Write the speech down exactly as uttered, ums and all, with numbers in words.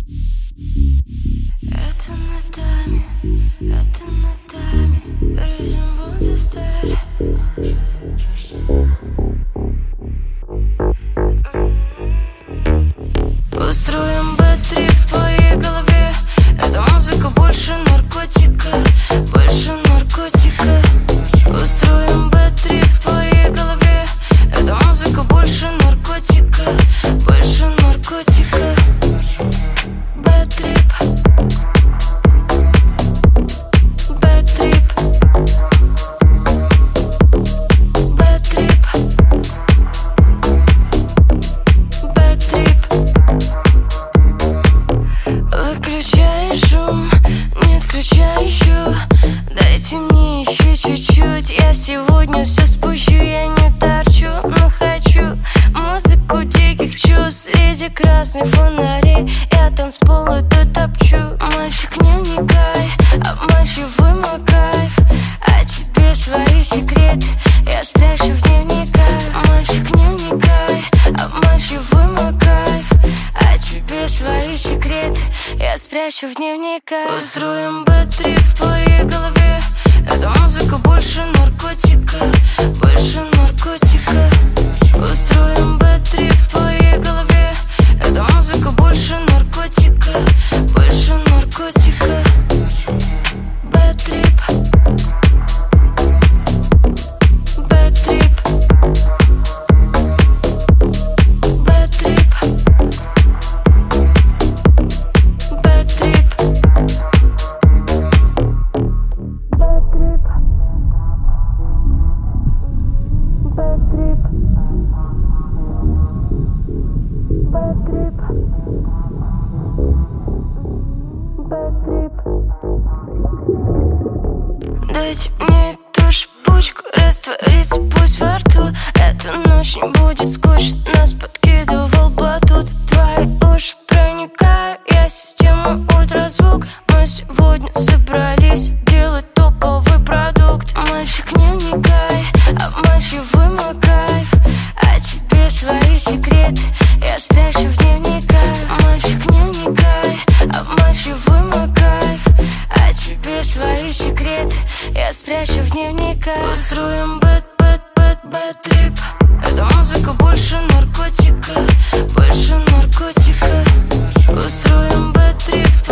Это нотами, это нотами, reason won't you stay. Устроим бэт-трип в твоей голове. Эта музыка больше наркотика, больше наркотика. Устроим бэт-трип в твоей голове. Эта музыка больше наркотика, больше наркотика. Бэт-трип, бэт-трип, бэт-трип, бэт-трип. Выключай шум, не отключай еще. Дайте мне еще чуть-чуть. Я сегодня все спущу, я не торчу, но хочу музыку диких чувств. Среди красных фонарей я танцполы тут топчу. Мальчик, не вникай, обманчивый мой кайф. А тебе свои секреты я спрячу в дневниках. Мальчик, не вникай, обманчивый мой кайф. А тебе свои секреты я спрячу в дневниках. Устроим бэт-трип в твоей голове. Эта музыка больше наркотика, больше наркотика. Устроим бэт-трип в твоей голове. Эта музыка больше наркотика, больше наркотика. Бэт-трип, бэт-трип, бэт-трип, бэт-трип, бэт-трип, бэт-трип, бэт-трип, бэт-трип. Дайте мне эту шпучку, раствориться пусть во рту. Эта ночь не будет скучно, нас подкидывал батут. В твои уши проникаю, я система ультразвук. Мы сегодня собрались делать топовый продукт. Мальчик, не вникай, обманчивый мой кайф. А тебе свои секреты я спрячу в дневниках. Мальчик, не вникай, обманчивый мой кайф. А тебе свои секреты я спрячу в дневниках. Устроим бэт-бэт-бэт-бэт-трип. Эта музыка больше наркотика, больше наркотика. Устроим бэт-трип.